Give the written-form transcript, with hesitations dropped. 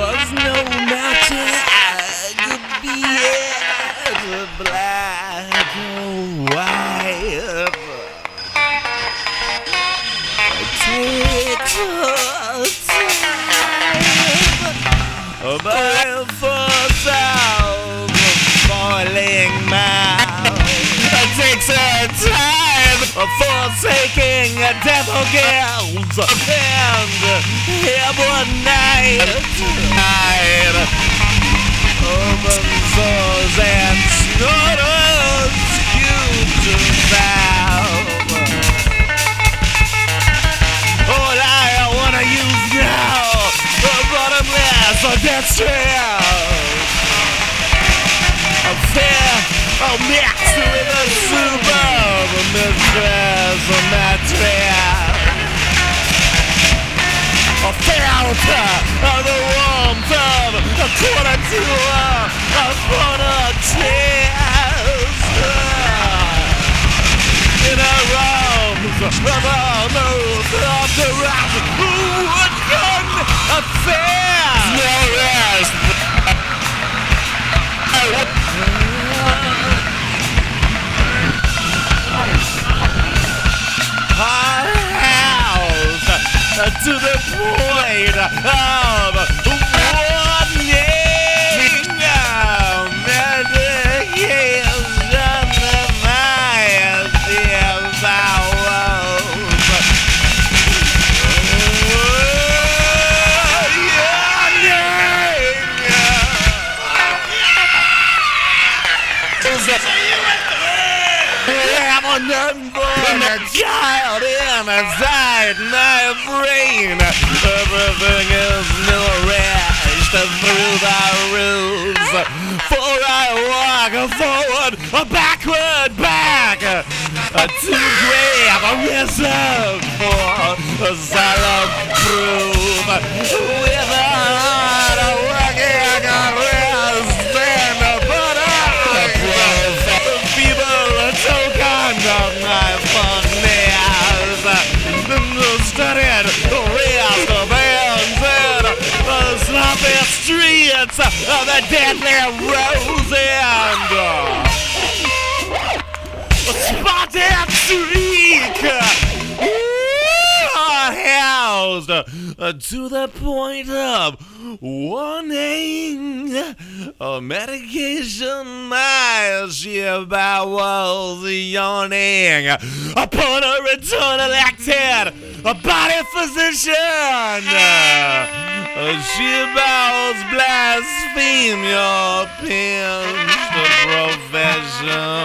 'cause no matter could be it black or white. Take your time, by force of boiling mouth. Takes a time forsaking devil guilds and every night open sores and snorters you to valve. All I wanna use now, the bottomless death trap. A fair, mixed with a superb mistress of my trap. A filter of the warmth of a quarter to a corner chest. In her arms, of almost of the rock, would gun a fair. No rest. Our house to the point of warning. Medication defies the bowels. I'm an unborn child inside my brain. Everything is nourished through the roots. For I walk forward, backward, back to grave a reserve for solid proof. With a heart working rest and of my funniness, the studied rest of bands in the sloppy streets of the deadly rose and spotted streak. Housed to the point of warning. Medication, my sheer bowels yawning. Upon a return elected a body physician, sheer bowels blaspheme your pinched profession.